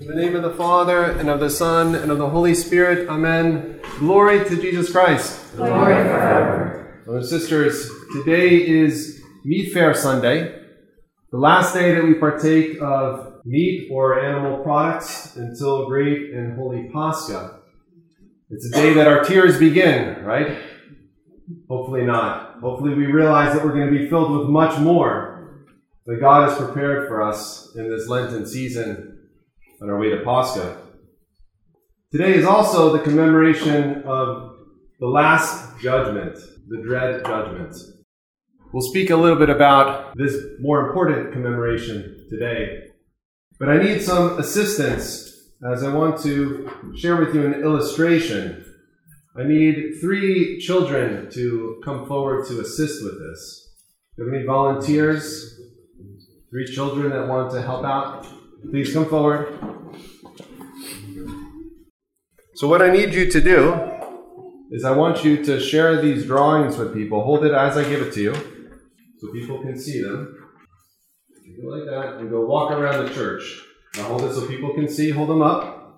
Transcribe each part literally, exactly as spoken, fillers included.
In the name of the Father, and of the Son, and of the Holy Spirit, amen. Glory to Jesus Christ. Glory forever. Brothers and sisters, today is Meat Fair Sunday, the last day that we partake of meat or animal products until Great and Holy Pascha. It's a day that our tears begin, right? Hopefully not. Hopefully we realize that we're going to be filled with much more that God has prepared for us in this Lenten season on our way to Pascha. Today is also the commemoration of the Last Judgment, the Dread Judgment. We'll speak a little bit about this more important commemoration today, but I need some assistance as I want to share with you an illustration. I need three children to come forward to assist with this. Do we have any volunteers? Three children that want to help out? Please come forward. So what I need you to do is I want you to share these drawings with people. Hold it as I give it to you so people can see them. Go like that and go walk around the church. Now hold it so people can see. Hold them up.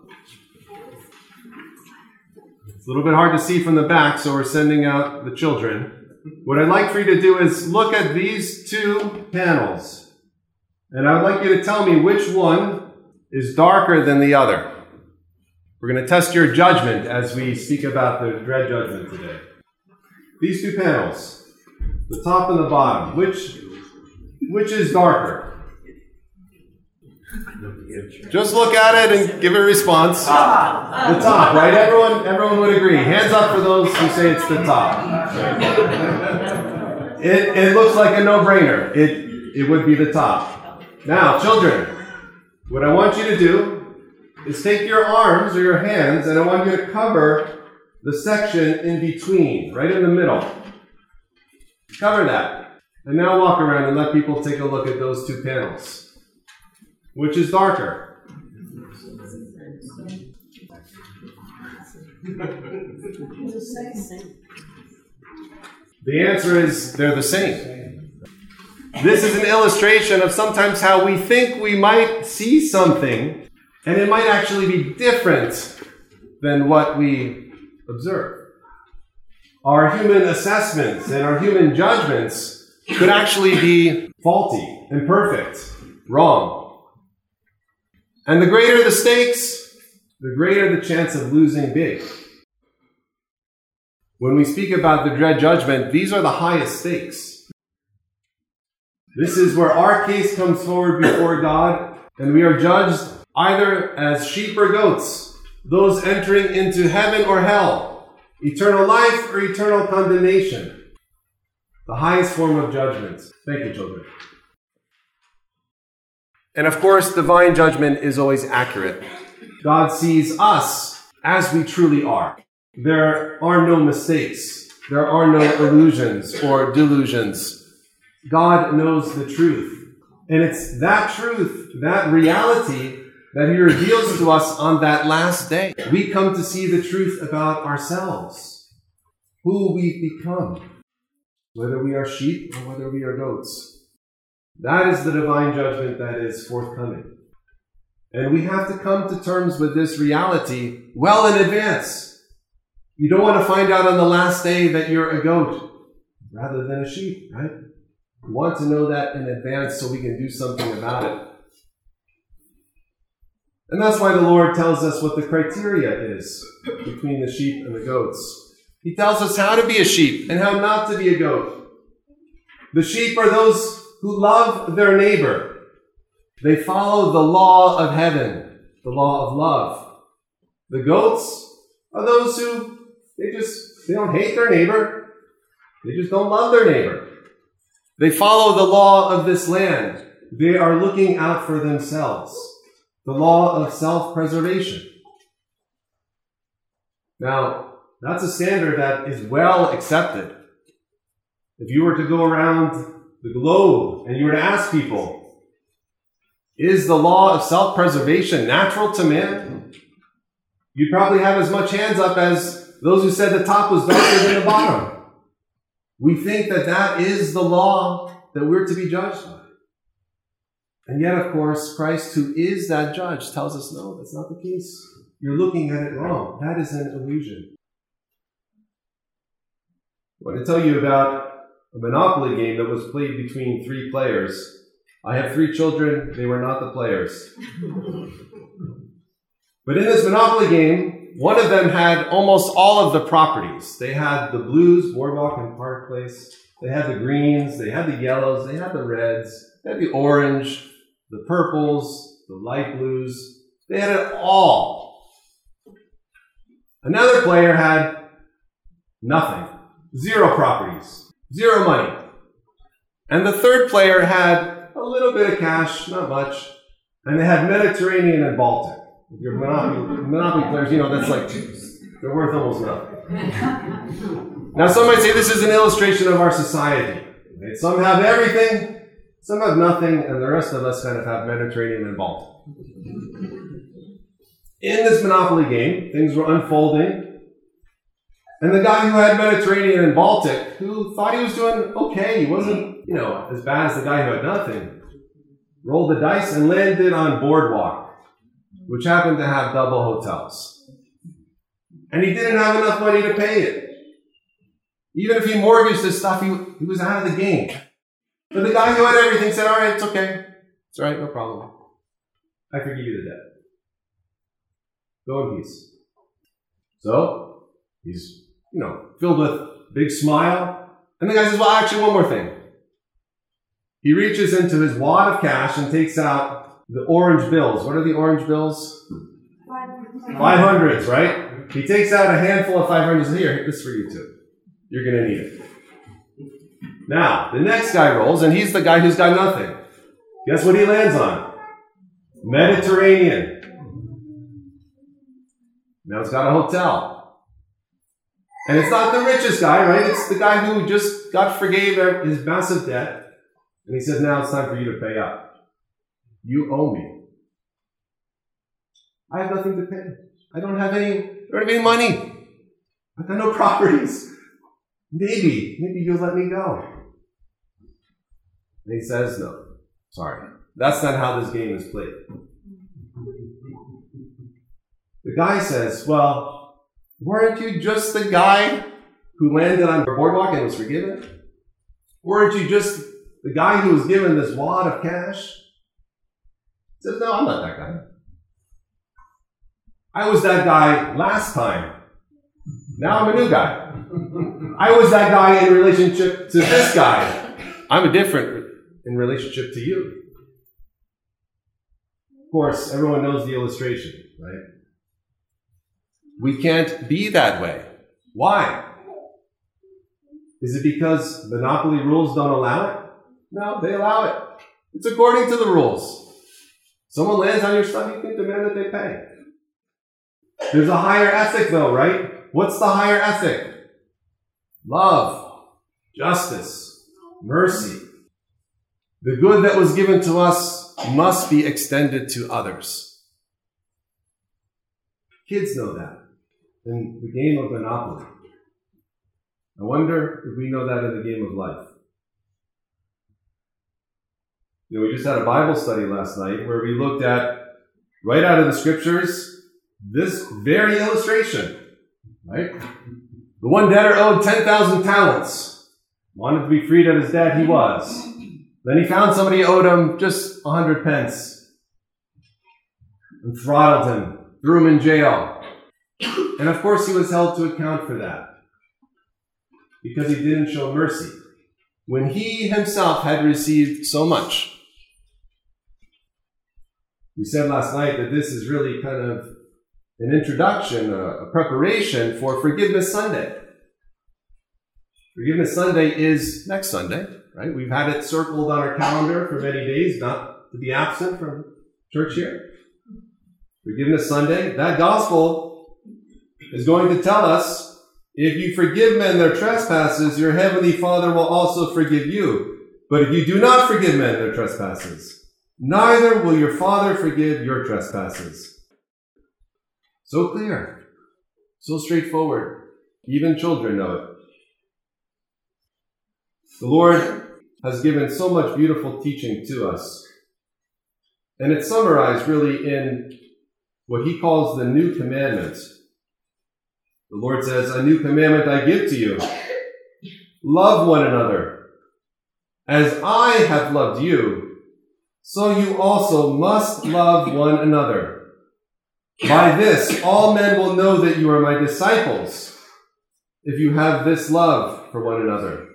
It's a little bit hard to see from the back, so we're sending out the children. What I'd like for you to do is look at these two panels. And I would like you to tell me which one is darker than the other. We're going to test your judgment as we speak about the dread judgment today. These two panels, the top and the bottom, which, which is darker? Just look at it and give a response. The top, right? Everyone, everyone would agree. Hands up for those who say it's the top. It, it looks like a no-brainer. It, it would be the top. Now, children, what I want you to do is take your arms or your hands, and I want you to cover the section in between, right in the middle. Cover that. And now walk around and let people take a look at those two panels. Which is darker? The answer is they're the same. This is an illustration of sometimes how we think we might see something, and it might actually be different than what we observe. Our human assessments and our human judgments could actually be faulty, imperfect, wrong. And the greater the stakes, the greater the chance of losing big. When we speak about the dread judgment, these are the highest stakes. This is where our case comes forward before God, and we are judged either as sheep or goats, those entering into heaven or hell, eternal life or eternal condemnation. The highest form of judgment. Thank you, children. And of course, divine judgment is always accurate. God sees us as we truly are. There are no mistakes. There are no illusions or delusions. God knows the truth. And it's that truth, that reality, that He reveals to us on that last day. We come to see the truth about ourselves, who we've become, whether we are sheep or whether we are goats. That is the divine judgment that is forthcoming. And we have to come to terms with this reality well in advance. You don't want to find out on the last day that you're a goat rather than a sheep, right? We want to know that in advance so we can do something about it. And that's why the Lord tells us what the criteria is between the sheep and the goats. He tells us how to be a sheep and how not to be a goat. The sheep are those who love their neighbor. They follow the law of heaven, the law of love. The goats are those who, they just, they don't hate their neighbor. They just don't love their neighbor. They follow the law of this land. They are looking out for themselves. The law of self-preservation. Now, that's a standard that is well accepted. If you were to go around the globe and you were to ask people, is the law of self-preservation natural to man? You'd probably have as much hands up as those who said the top was darker than the bottom. We think that that is the law that we're to be judged by. And yet, of course, Christ, who is that judge, tells us, no, that's not the case. You're looking at it wrong. That is an illusion. I want to tell you about a Monopoly game that was played between three players. I have three children. They were not the players. But in this Monopoly game, one of them had almost all of the properties. They had the blues, Boardwalk and Park Place. They had the greens. They had the yellows. They had the reds. They had the orange, the purples, the light blues. They had it all. Another player had nothing. Zero properties. Zero money. And the third player had a little bit of cash, not much. And they had Mediterranean and Baltic. If you're Monopoly, Monopoly players, you know, that's like, they're worth almost nothing. Now, some might say this is an illustration of our society. Right? Some have everything, some have nothing, and the rest of us kind of have Mediterranean and Baltic. In this Monopoly game, things were unfolding. And the guy who had Mediterranean and Baltic, who thought he was doing okay, he wasn't, you know, as bad as the guy who had nothing, rolled the dice and landed on Boardwalk, which happened to have double hotels. And he didn't have enough money to pay it. Even if he mortgaged his stuff, he, he was out of the game. But the guy who had everything said, all right, it's okay. It's all right, no problem. I forgive you the debt. Go in peace. So, he's, you know, filled with a big smile. And the guy says, well, actually, one more thing. He reaches into his wad of cash and takes out the orange bills. What are the orange bills? five hundreds, right? He takes out a handful of five hundreds. Here, this is for you too. You're going to need it. Now, the next guy rolls, and he's the guy who's got nothing. Guess what he lands on? Mediterranean. Now it's got a hotel. And it's not the richest guy, right? It's the guy who just God forgave his massive debt. And he says, now it's time for you to pay up. You owe me. I have nothing to pay. I don't have any, I don't have any money. I've got no properties. Maybe, maybe you'll let me go. And he says, no, sorry. That's not how this game is played. The guy says, well, weren't you just the guy who landed on the Boardwalk and was forgiven? Weren't you just the guy who was given this wad of cash? He says, no, I'm not that guy. I was that guy last time. Now I'm a new guy. I was that guy in relationship to this guy. I'm a different in relationship to you. Of course, everyone knows the illustration, right? We can't be that way. Why? Is it because monopoly rules don't allow it? No, they allow it. It's according to the rules. Someone lands on your stuff, you can demand that they pay. There's a higher ethic though, right? What's the higher ethic? Love, justice, mercy. The good that was given to us must be extended to others. Kids know that in the game of Monopoly. I wonder if we know that in the game of life. You know, we just had a Bible study last night where we looked at, right out of the scriptures, this very illustration, right? The one debtor owed ten thousand talents. Wanted to be freed of his debt, he was. Then he found somebody who owed him just a hundred pence. And throttled him, threw him in jail. And of course he was held to account for that. Because he didn't show mercy. When he himself had received so much. We said last night that this is really kind of an introduction, a, a preparation for Forgiveness Sunday. Forgiveness Sunday is next Sunday, right? We've had it circled on our calendar for many days, not to be absent from church here. Forgiveness Sunday. That gospel is going to tell us, if you forgive men their trespasses, your heavenly Father will also forgive you. But if you do not forgive men their trespasses, neither will your Father forgive your trespasses. So clear. So straightforward. Even children know it. The Lord has given so much beautiful teaching to us. And it's summarized really in what he calls the new commandment. The Lord says, "A new commandment I give to you. Love one another. As I have loved you, so you also must love one another. By this, all men will know that you are my disciples, if you have this love for one another."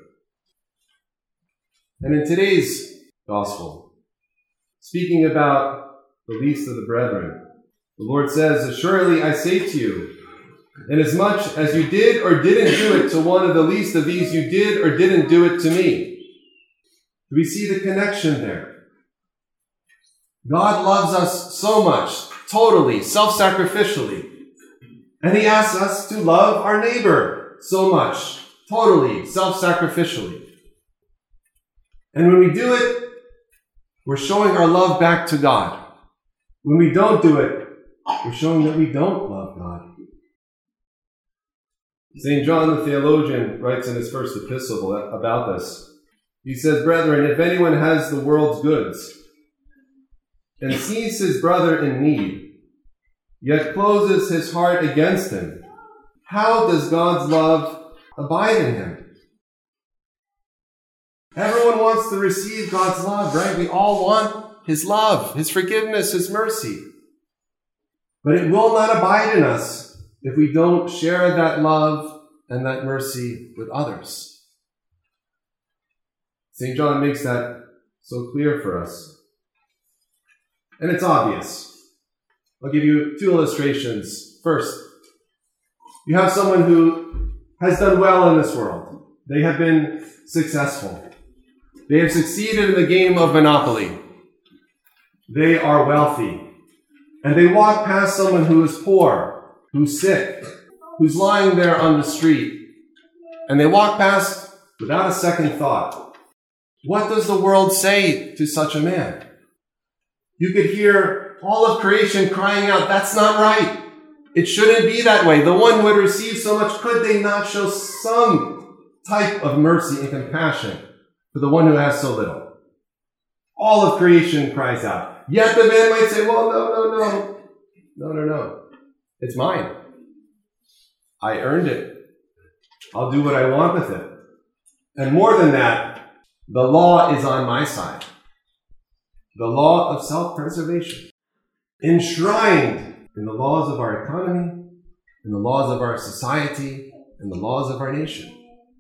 And in today's gospel, speaking about the least of the brethren, the Lord says, "Assuredly I say to you, inasmuch as you did or didn't do it to one of the least of these, you did or didn't do it to me." Do we see the connection there? God loves us so much, totally, self-sacrificially. And he asks us to love our neighbor so much, totally, self-sacrificially. And when we do it, we're showing our love back to God. When we don't do it, we're showing that we don't love God. Saint John the theologian writes in his first epistle about this. He says, "Brethren, if anyone has the world's goods and sees his brother in need, yet closes his heart against him, how does God's love abide in him?" Everyone wants to receive God's love, right? We all want his love, his forgiveness, his mercy. But it will not abide in us if we don't share that love and that mercy with others. Saint John makes that so clear for us. And it's obvious. I'll give you two illustrations. First, you have someone who has done well in this world. They have been successful. They have succeeded in the game of Monopoly. They are wealthy. And they walk past someone who is poor, who's sick, who's lying there on the street. And they walk past without a second thought. What does the world say to such a man? You could hear all of creation crying out, "That's not right. It shouldn't be that way. The one who had received so much, could they not show some type of mercy and compassion for the one who has so little?" All of creation cries out. Yet the man might say, "Well, no, no, no. No, no, no. It's mine. I earned it. I'll do what I want with it." And more than that, the law is on my side. The law of self-preservation, enshrined in the laws of our economy, in the laws of our society, in the laws of our nation.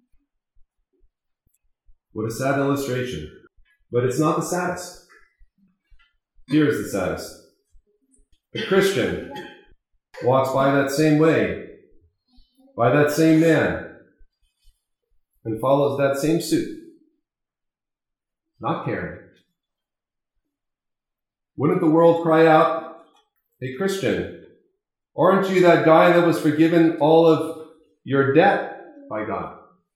What a sad illustration. But it's not the saddest. Here is the saddest. A Christian walks by that same way, by that same man, and follows that same suit. Not caring. Wouldn't the world cry out, "Hey Christian, aren't you that guy that was forgiven all of your debt by God?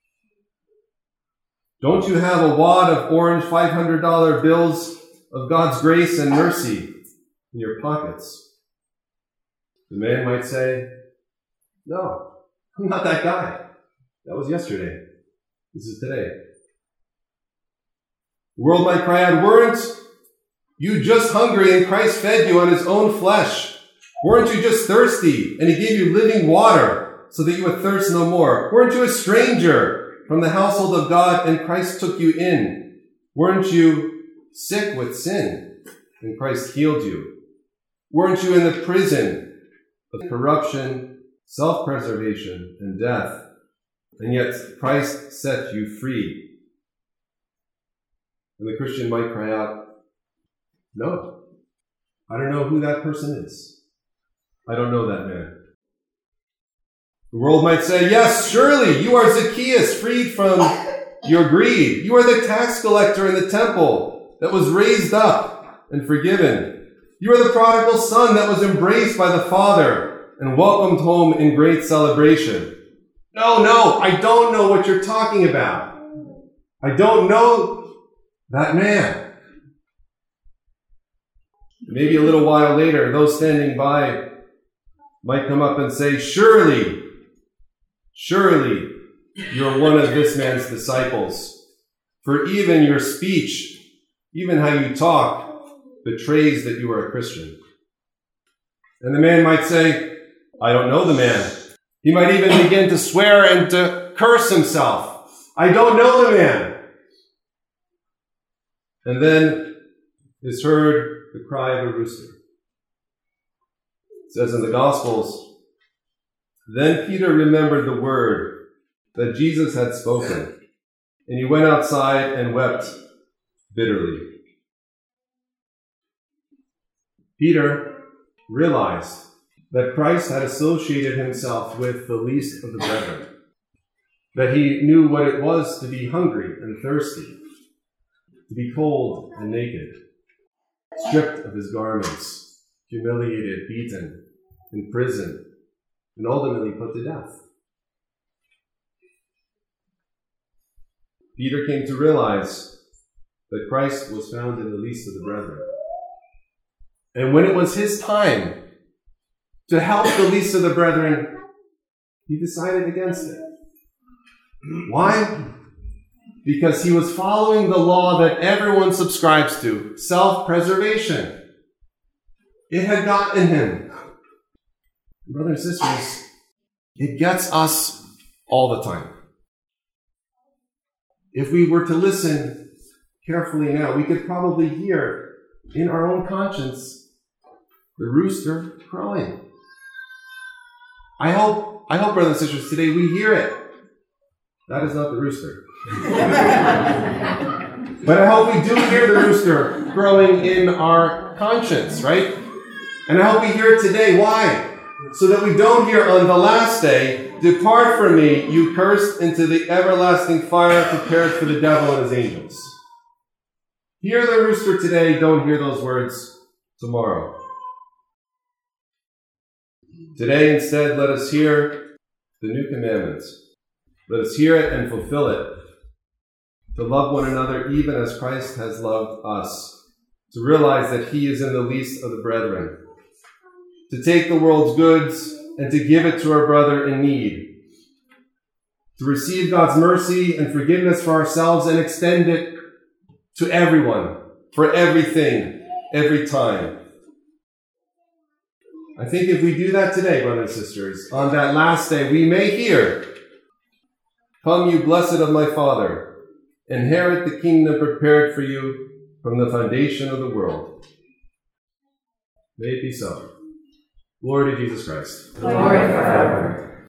Don't you have a wad of orange five hundred dollar bills of God's grace and mercy in your pockets?" The man might say, "No, I'm not that guy. That was yesterday. This is today." The world might cry out, "Weren't you just hungry and Christ fed you on his own flesh? Weren't you just thirsty and he gave you living water so that you would thirst no more? Weren't you a stranger from the household of God and Christ took you in? Weren't you sick with sin and Christ healed you? Weren't you in the prison of corruption, self-preservation, and death, and yet Christ set you free?" And the Christian might cry out, "No, I don't know who that person is. I don't know that man." The world might say, "Yes, surely you are Zacchaeus, freed from your greed. You are the tax collector in the temple that was raised up and forgiven. You are the prodigal son that was embraced by the Father and welcomed home in great celebration." No, no, I don't know what you're talking about. I don't know that man. Maybe a little while later, those standing by might come up and say, "Surely, surely you're one of this man's disciples. For even your speech, even how you talk, betrays that you are a Christian. And the man might say, I don't know the man. He might even begin to swear and to curse himself. I don't know the man. And then is heard the cry of a rooster. It says in the Gospels, then Peter remembered the word that Jesus had spoken, and he went outside and wept bitterly. Peter realized that Christ had associated himself with the least of the brethren, that he knew what it was to be hungry and thirsty, to be cold and naked, stripped of his garments, humiliated, beaten, imprisoned, and ultimately put to death. Peter came to realize that Christ was found in the least of the brethren. And when it was his time to help the least of the brethren, he decided against it. Why? Because he was following the law that everyone subscribes to, self-preservation. It had gotten him. Brothers and sisters, it gets us all the time. If we were to listen carefully now, we could probably hear in our own conscience the rooster crowing. I hope, I hope, brothers and sisters, today we hear it. That is not the rooster. But I hope we do hear the rooster crowing in our conscience, right? And I hope we hear it today. Why? So that we don't hear on the last day, depart from me, you cursed, into the everlasting fire prepared for the devil and his angels. Hear the rooster today, don't hear those words tomorrow. Today, instead, let us hear the new commandments. Let us hear it and fulfill it. To love one another even as Christ has loved us. To realize that he is in the least of the brethren. To take the world's goods and to give it to our brother in need. To receive God's mercy and forgiveness for ourselves and extend it to everyone, for everything, every time. I think if we do that today, brothers and sisters, on that last day, we may hear, come, you blessed of my Father, inherit the kingdom prepared for you from the foundation of the world. May it be so. Glory to Jesus Christ. Glory forever.